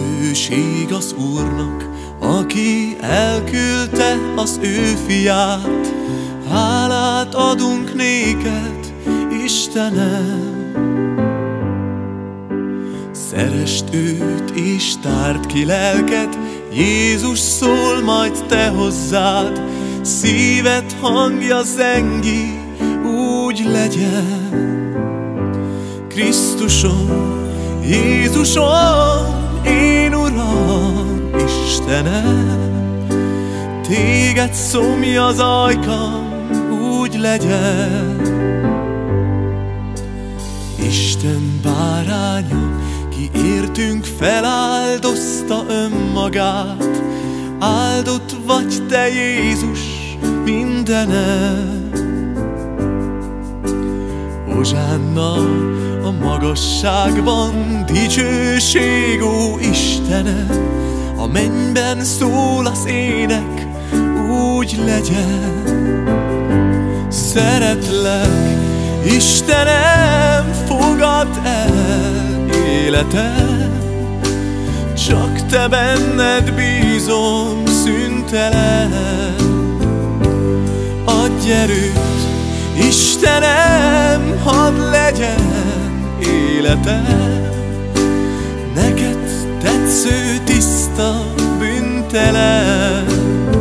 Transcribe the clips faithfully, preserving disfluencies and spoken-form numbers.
Dicsőség az Úrnak, aki elküldte az ő fiát. Hálát adunk néked, Istenem. Szeresd őt és tárd ki lelked, Jézus szól majd te hozzád. Szíved hangja zengi, úgy legyen. Krisztusom, Jézusom, én Uram, Istenem, téged szomja az ajkam, úgy legyen. Isten báránya, ki értünk feláldozta önmagát. Áldott vagy te, Jézus, mindenem. Hozsánna a magasságban, dicsőség, ó Istenem. A mennyben szól az ének, úgy legyen. Szeretlek, Istenem, fogadd el életem. Csak te benned bízom szüntelen. Adj erőt, Istenem, hadd legyen életem. Neked tetsző, tiszta, bűntelen.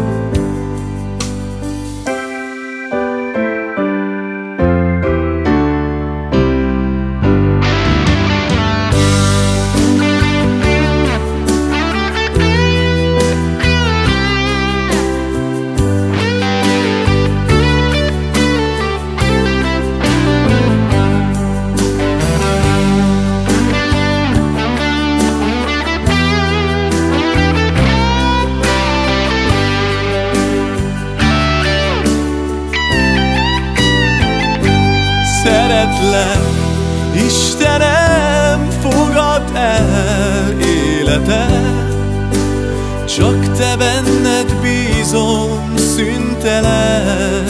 Szeretlek, Istenem, fogadd el életem. Csak te benned bízom szüntelen.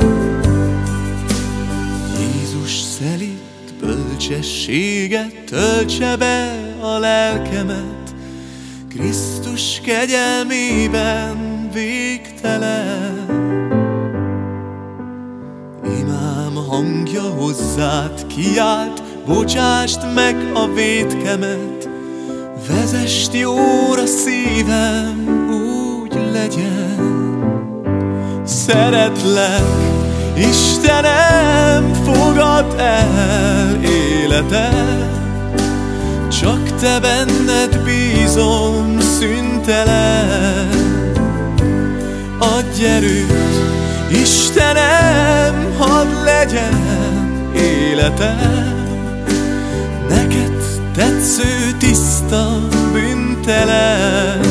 Jézus szelíd bölcsessége töltse be a lelkemet. Krisztus kegyelmében végtelen. Hangja hozzád kiált, bocsásd meg a vétkemet. Vezest jóra szívem, úgy legyen. Szeretlek, Istenem, fogadd el életem. Csak te benned bízom szüntelen. Adj erőt, Istenem, hadd legyen életem. Neked tetsző, tiszta, bűntelen.